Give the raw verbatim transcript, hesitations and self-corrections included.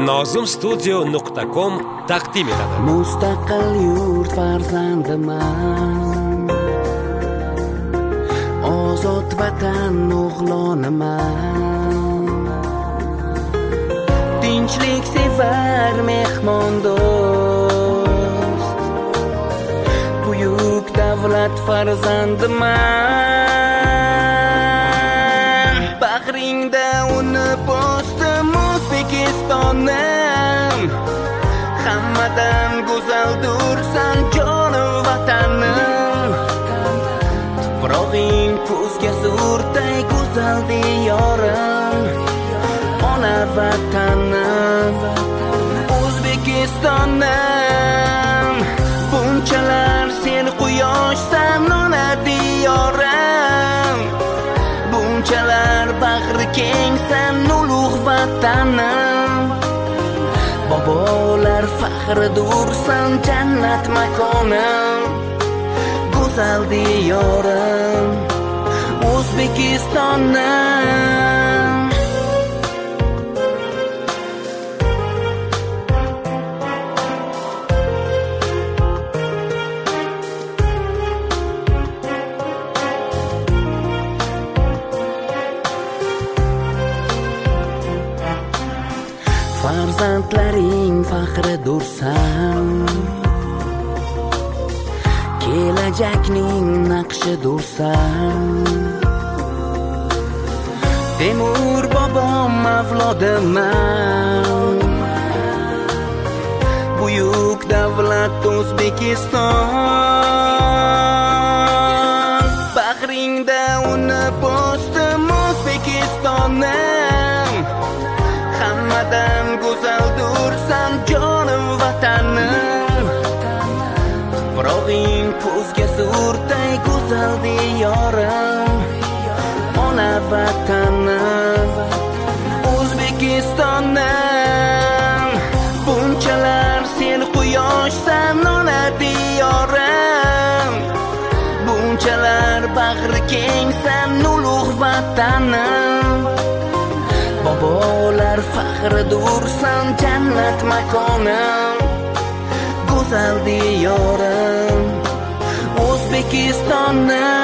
nozim studio nuqta com taqdim etadi. Mustaqil yurt farzandiman, ozod vatan o'g'loniman. Tinchlik sevar mehmon do'st, buyuk davlat farzandiman. Bag'ringda uni bosdim O'zbekistonim, hammadan go'zaldursan jonim vatanim. Tuprog'ing ko'zga surtay go'zal diyorim, ona vatanim O'zbekistonim. Bunchalar sen quyoshsan ona diyorim, bunchalar bag'ri kengsan ulug' vatanim. Bobolar faxridursan jannat makonim, go'zal diyorim O'zbekistonim. Farzandlaring faxridursan, kelajakning naqshidursan. Temur bobom avlodiman, buyuk davlat O'zbekiston. Bag'ringda uni bosdim O'zbekistonim, hammadan go'zaldursan jonim vatanim. Tuprog'ing ko'zga surtay go'zal diyorim, ona vatanim O'zbekistonim. Bunchalar sen quyoshsan ona diyorim, bunchalar bag'ri kengsan ulug' vatanim. Bobolar faxridursan jannat makonim, go'zal diyorim O'zbekistonim.